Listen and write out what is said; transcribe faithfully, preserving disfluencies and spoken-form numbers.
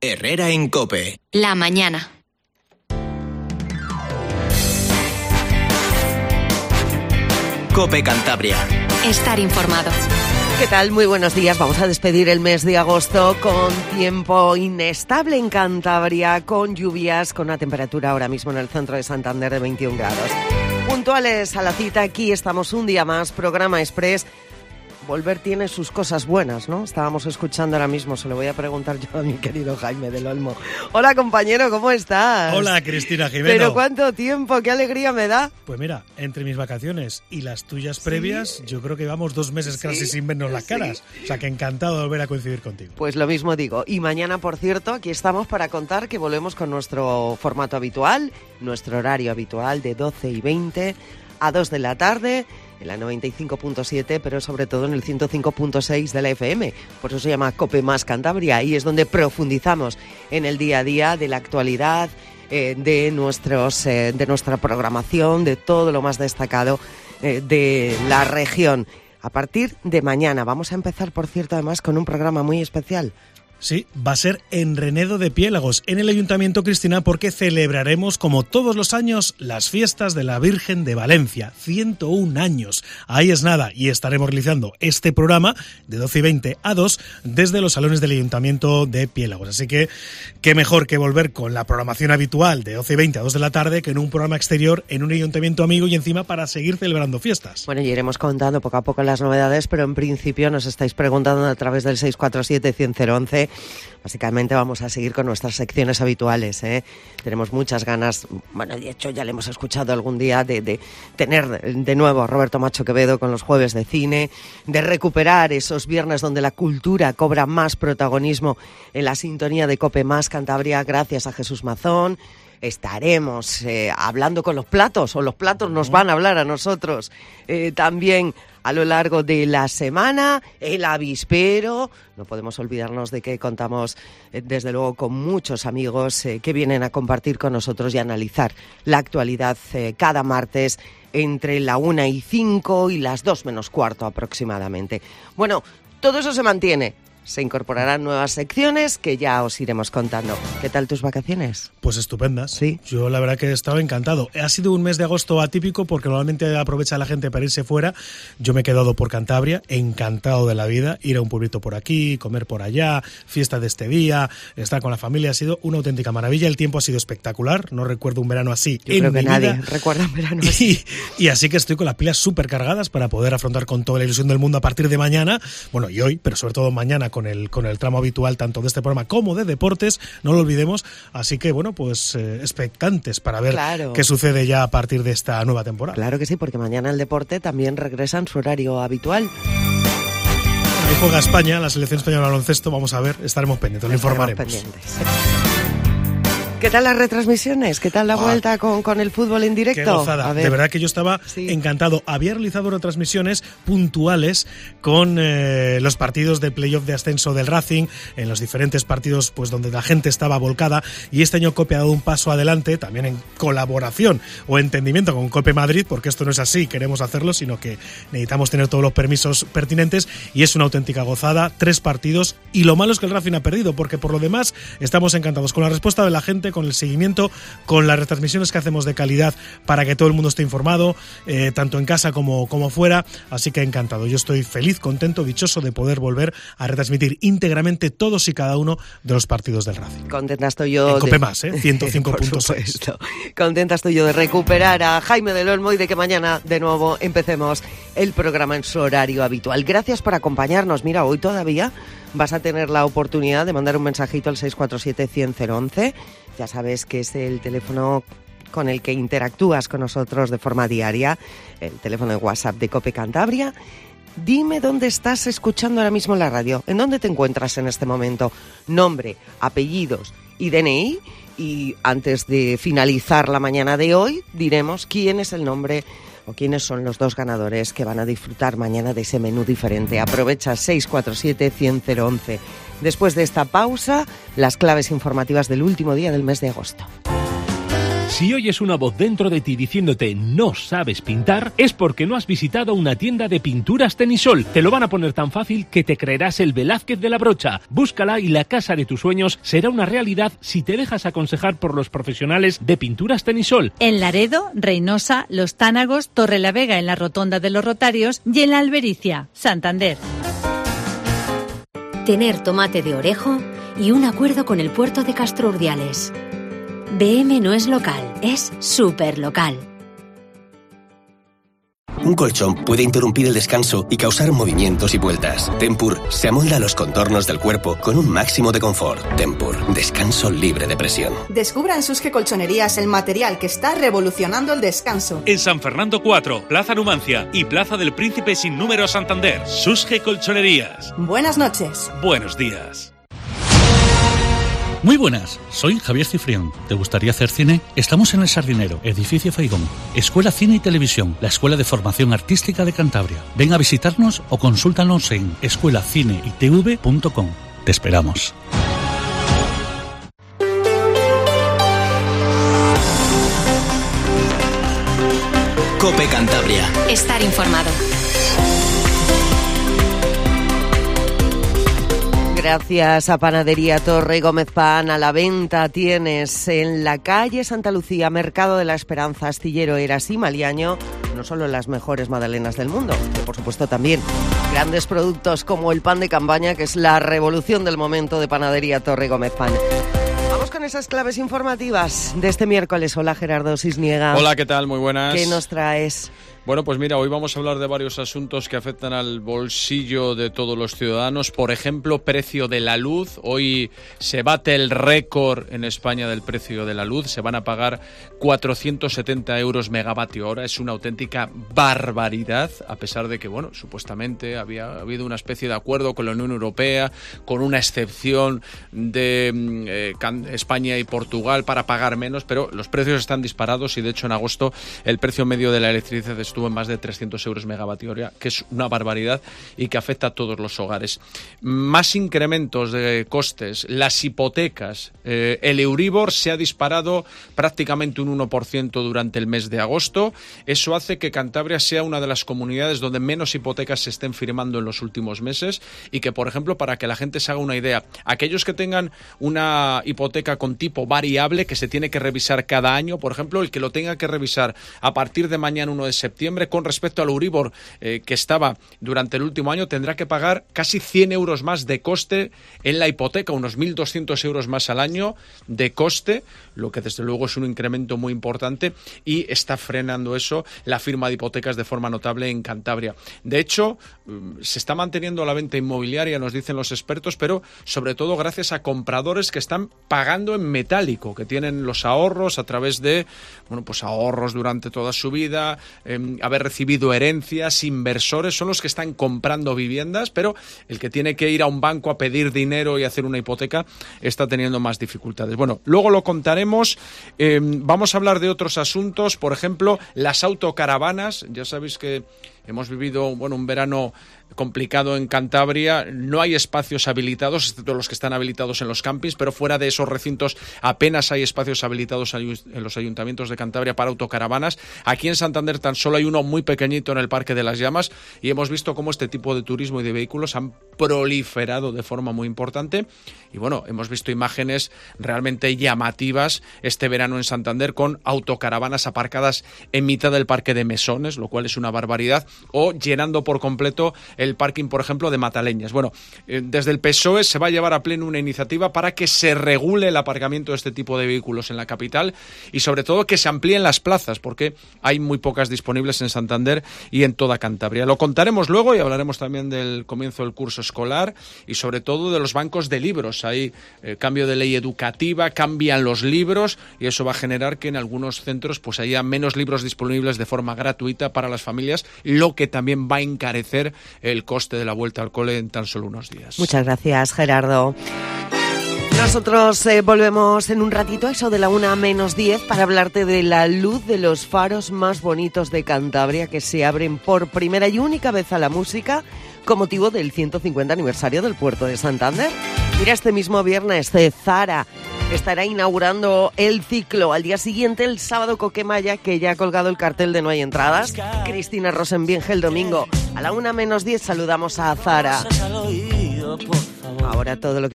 Herrera en COPE. La mañana. COPE Cantabria. Estar informado. ¿Qué tal? Muy buenos días. Vamos a despedir el mes de agosto con tiempo inestable en Cantabria, con lluvias, con una temperatura ahora mismo en el centro de Santander de veintiún grados. Puntuales a la cita, aquí estamos un día más, programa express. Volver tiene sus cosas buenas, ¿no? Estábamos escuchando ahora mismo, se lo voy a preguntar yo a mi querido Jaime del Olmo. Hola, compañero, ¿cómo estás? Hola, Cristina Jimeno. Pero cuánto tiempo, qué alegría me da. Pues mira, entre mis vacaciones y las tuyas previas, ¿sí? Yo creo que llevamos dos meses casi ¿Sí? sin vernos las caras. ¿Sí? O sea, que encantado de volver a coincidir contigo. Pues lo mismo digo. Y mañana, por cierto, aquí estamos para contar que volvemos con nuestro formato habitual, nuestro horario habitual de doce y veinte a dos de la tarde, en la noventa y cinco punto siete, pero sobre todo en el ciento cinco punto seis de la F M. Por eso se llama COPE Más Cantabria, y es donde profundizamos en el día a día de la actualidad, eh, de, nuestros, eh, de nuestra programación, de todo lo más destacado eh, de la región. A partir de mañana vamos a empezar, por cierto, además con un programa muy especial. Sí, va a ser en Renedo de Piélagos, en el Ayuntamiento, Cristina, porque celebraremos, como todos los años, las fiestas de la Virgen de Valencia. ciento un años. Ahí es nada, y estaremos realizando este programa de doce y veinte a dos desde los salones del Ayuntamiento de Piélagos. Así que, qué mejor que volver con la programación habitual de doce y veinte a dos de la tarde que en un programa exterior, en un Ayuntamiento amigo y encima para seguir celebrando fiestas. Bueno, y iremos contando poco a poco las novedades, pero en principio nos estáis preguntando a través del seis cuatro siete, cien, cero once. Básicamente vamos a seguir con nuestras secciones habituales, ¿eh? Tenemos muchas ganas, bueno, de hecho ya le hemos escuchado algún día, de, de tener de nuevo a Roberto Macho Quevedo con los jueves de cine, de recuperar esos viernes donde la cultura cobra más protagonismo en la sintonía de COPE Más Cantabria, gracias a Jesús Mazón. Estaremos eh, hablando con los platos, o los platos nos van a hablar a nosotros. Eh, también a lo largo de la semana, el avispero. No podemos olvidarnos de que contamos, eh, desde luego, con muchos amigos eh, que vienen a compartir con nosotros y a analizar la actualidad eh, cada martes entre la una y cinco y las dos menos cuarto aproximadamente. Bueno, todo eso se mantiene. Se incorporarán nuevas secciones que ya os iremos contando. ¿Qué tal tus vacaciones? Pues estupendas. Sí. Yo la verdad que he estado encantado. Ha sido un mes de agosto atípico porque normalmente aprovecha la gente para irse fuera. Yo me he quedado por Cantabria, encantado de la vida. Ir a un pueblito por aquí, comer por allá, fiesta de este día, estar con la familia. Ha sido una auténtica maravilla. El tiempo ha sido espectacular. No recuerdo un verano así Yo en creo que mi nadie vida. recuerda un verano así. Y, y así que estoy con las pilas súper cargadas para poder afrontar con toda la ilusión del mundo a partir de mañana. Bueno, y hoy, pero sobre todo mañana con el, con el tramo habitual tanto de este programa como de deportes, no lo olvidemos, así que bueno, pues eh, expectantes para ver claro. qué sucede ya a partir de esta nueva temporada. Claro que sí, porque mañana el deporte también regresa en su horario habitual. Ahí juega España, la selección española de baloncesto, vamos a ver, estaremos pendientes, lo informaremos. Pendientes. ¿Qué tal las retransmisiones? ¿Qué tal la ah, vuelta con, con el fútbol en directo? Qué gozada. De verdad que yo estaba sí. encantado. Había realizado retransmisiones puntuales con eh, los partidos de playoff de ascenso del Racing, en los diferentes partidos pues donde la gente estaba volcada, y este año COPE ha dado un paso adelante, también en colaboración o entendimiento con COPE Madrid, porque esto no es así, queremos hacerlo, sino que necesitamos tener todos los permisos pertinentes, y es una auténtica gozada, tres partidos, y lo malo es que el Racing ha perdido, porque por lo demás estamos encantados con la respuesta de la gente, con el seguimiento, con las retransmisiones que hacemos de calidad para que todo el mundo esté informado, eh, tanto en casa como, como fuera, así que encantado. Yo estoy feliz, contento, dichoso de poder volver a retransmitir íntegramente todos y cada uno de los partidos del Racing. Contenta estoy yo en COPE de... Más, ¿eh? ciento cinco punto seis. Contenta estoy yo de recuperar a Jaime del Olmo y de que mañana de nuevo empecemos el programa en su horario habitual. Gracias por acompañarnos. Mira, hoy todavía vas a tener la oportunidad de mandar un mensajito al seis cuatro siete, cien, cero once. Ya sabes que es el teléfono con el que interactúas con nosotros de forma diaria, el teléfono de WhatsApp de COPE Cantabria. Dime dónde estás escuchando ahora mismo la radio, en dónde te encuentras en este momento, nombre, apellidos y D N I, y antes de finalizar la mañana de hoy diremos quién es el nombre o quiénes son los dos ganadores que van a disfrutar mañana de ese menú diferente. Aprovecha seis cuatro siete, cien, cero once. Después de esta pausa, las claves informativas del último día del mes de agosto. Si oyes una voz dentro de ti diciéndote no sabes pintar, es porque no has visitado una tienda de pinturas Tenisol. Te lo van a poner tan fácil que te creerás el Velázquez de la brocha. Búscala y la casa de tus sueños será una realidad si te dejas aconsejar por los profesionales de pinturas Tenisol. En Laredo, Reynosa, Los Tánagos, Torrelavega en la Rotonda de los Rotarios y en la Albericia, Santander. Tener tomate de Orejo y un acuerdo con el puerto de Castro Urdiales. B M no es local, es súper local. Un colchón puede interrumpir el descanso y causar movimientos y vueltas. Tempur se amolda a los contornos del cuerpo con un máximo de confort. Tempur, descanso libre de presión. Descubra en Susge Colchonerías el material que está revolucionando el descanso. En San Fernando cuatro, Plaza Numancia y Plaza del Príncipe sin número Santander. Susge Colchonerías. Buenas noches. Buenos días. Muy buenas, soy Javier Cifrión. ¿Te gustaría hacer cine? Estamos en El Sardinero, edificio Faigón. Escuela Cine y Televisión, la Escuela de Formación Artística de Cantabria. Ven a visitarnos o consúltanos en escuela cine y t v punto com. Te esperamos. COPE Cantabria. Estar informado. Gracias a Panadería Torre Gómez Pan. A la venta tienes en la calle Santa Lucía, Mercado de la Esperanza, Astillero, Eras y Maliaño, no solo las mejores magdalenas del mundo, que por supuesto también grandes productos como el pan de campaña, que es la revolución del momento de Panadería Torre Gómez Pan. Vamos con esas claves informativas de este miércoles. Hola, Gerardo Cisniega. Hola, ¿qué tal? Muy buenas. ¿Qué nos traes? Bueno, pues mira, hoy vamos a hablar de varios asuntos que afectan al bolsillo de todos los ciudadanos. Por ejemplo, precio de la luz. Hoy se bate el récord en España del precio de la luz. Se van a pagar cuatrocientos setenta euros megavatio hora. Es una auténtica barbaridad, a pesar de que, bueno, supuestamente había habido una especie de acuerdo con la Unión Europea, con una excepción de eh, España y Portugal para pagar menos, pero los precios están disparados y, de hecho, en agosto el precio medio de la electricidad es estuvo en más de trescientos euros megavatio hora, que es una barbaridad y que afecta a todos los hogares. Más incrementos de costes, las hipotecas. Eh, el Euribor se ha disparado prácticamente un uno por ciento durante el mes de agosto. Eso hace que Cantabria sea una de las comunidades donde menos hipotecas se estén firmando en los últimos meses y que, por ejemplo, para que la gente se haga una idea, aquellos que tengan una hipoteca con tipo variable que se tiene que revisar cada año, por ejemplo, el que lo tenga que revisar a partir de mañana uno de septiembre, con respecto al Euribor eh, que estaba durante el último año, tendrá que pagar casi cien euros más de coste en la hipoteca, unos mil doscientos euros más al año de coste, lo que desde luego es un incremento muy importante y está frenando eso la firma de hipotecas de forma notable en Cantabria. De hecho, se está manteniendo la venta inmobiliaria, nos dicen los expertos, pero sobre todo gracias a compradores que están pagando en metálico, que tienen los ahorros a través de, bueno, pues ahorros durante toda su vida, eh, haber recibido herencias, inversores, son los que están comprando viviendas, pero el que tiene que ir a un banco a pedir dinero y hacer una hipoteca está teniendo más dificultades. Bueno, luego lo contaremos. Eh, vamos a hablar de otros asuntos, por ejemplo, las autocaravanas. Ya sabéis que hemos vivido, bueno, un verano complicado en Cantabria. No hay espacios habilitados, excepto los que están habilitados en los campings, pero fuera de esos recintos apenas hay espacios habilitados en los ayuntamientos de Cantabria para autocaravanas. Aquí en Santander tan solo hay uno muy pequeñito en el Parque de las Llamas y hemos visto cómo este tipo de turismo y de vehículos han proliferado de forma muy importante. Y bueno, hemos visto imágenes realmente llamativas este verano en Santander con autocaravanas aparcadas en mitad del Parque de Mesones, lo cual es una barbaridad, o llenando por completo el parking, por ejemplo, de Mataleñas. Bueno, eh, desde el P S O E se va a llevar a pleno una iniciativa para que se regule el aparcamiento de este tipo de vehículos en la capital y, sobre todo, que se amplíen las plazas, porque hay muy pocas disponibles en Santander y en toda Cantabria. Lo contaremos luego y hablaremos también del comienzo del curso escolar y, sobre todo, de los bancos de libros. Hay eh, cambio de ley educativa, cambian los libros y eso va a generar que en algunos centros pues haya menos libros disponibles de forma gratuita para las familias, lo que también va a encarecer el coste de la vuelta al cole en tan solo unos días. Muchas gracias, Gerardo. Nosotros eh, volvemos en un ratito, a eso de la una menos diez, para hablarte de la luz de los faros más bonitos de Cantabria, que se abren por primera y única vez a la música con motivo del ciento cincuenta aniversario del puerto de Santander. Mira, este mismo viernes de Zara estará inaugurando el ciclo. Al día siguiente, el sábado, Coquemaya, que ya ha colgado el cartel de No hay entradas. Cristina Rosenbinge el domingo. A la una menos diez saludamos a Zara. Ahora todo lo que